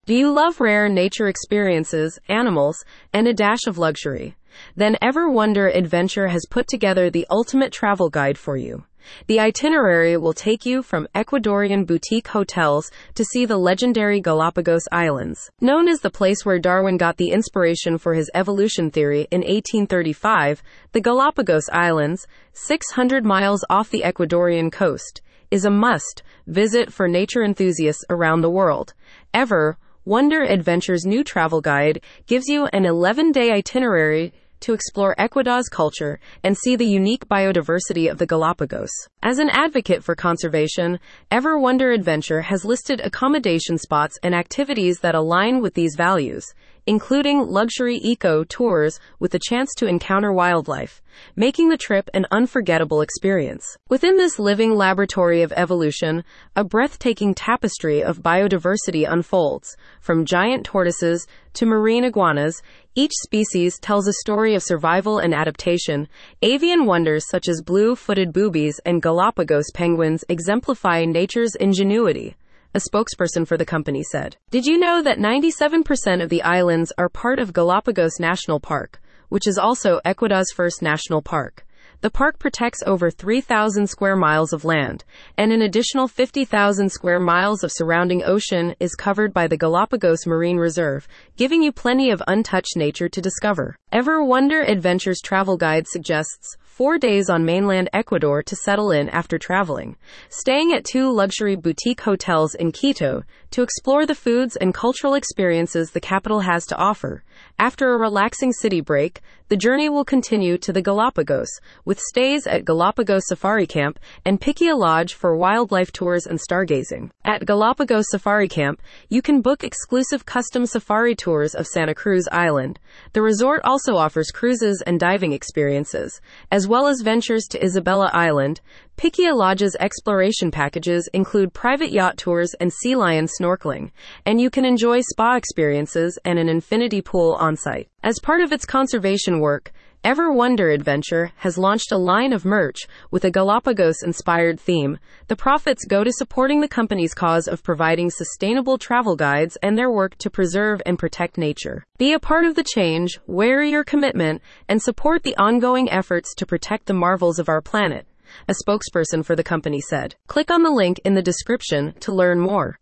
Do you love rare nature experiences, animals, and a dash of luxury? Then Ever Wonder Adventure has put together the ultimate travel guide for you. The itinerary will take you from Ecuadorian boutique hotels to see the legendary Galapagos Islands. Known as the place where Darwin got the inspiration for his evolution theory in 1835, the Galapagos Islands, 600 miles off the Ecuadorian coast, is a must-visit for nature enthusiasts around the world. Ever Wonder Adventure's new travel guide gives you an 11-day itinerary to explore Ecuador's culture and see the unique biodiversity of the Galapagos. As an advocate for conservation, Ever Wonder Adventure has listed accommodation spots and activities that align with these values, including luxury eco-tours with the chance to encounter wildlife, making the trip an unforgettable experience. Within this living laboratory of evolution, a breathtaking tapestry of biodiversity unfolds. From giant tortoises to marine iguanas, each species tells a story of survival and adaptation. Avian wonders such as blue-footed boobies and Galapagos penguins exemplify nature's ingenuity, a spokesperson for the company said. Did you know that 97% of the islands are part of Galapagos National Park, which is also Ecuador's first national park? The park protects over 3,000 square miles of land, and an additional 50,000 square miles of surrounding ocean is covered by the Galapagos Marine Reserve, giving you plenty of untouched nature to discover. Ever Wonder Adventures travel guide suggests 4 days on mainland Ecuador to settle in after traveling, staying at 2 luxury boutique hotels in Quito to explore the foods and cultural experiences the capital has to offer. After a relaxing city break, the journey will continue to the Galapagos, with stays at Galapagos Safari Camp and Piquia Lodge for wildlife tours and stargazing. At Galapagos Safari Camp, you can book exclusive custom safari tours of Santa Cruz Island. The resort also offers cruises and diving experiences, as well as ventures to Isabela Island. Piquia Lodge's exploration packages include private yacht tours and sea lion snorkeling, and you can enjoy spa experiences and an infinity pool on-site. As part of its conservation work, Ever Wonder Adventure has launched a line of merch with a Galapagos-inspired theme. The profits go to supporting the company's cause of providing sustainable travel guides and their work to preserve and protect nature. Be a part of the change, wear your commitment, and support the ongoing efforts to protect the marvels of our planet, a spokesperson for the company said. Click on the link in the description to learn more.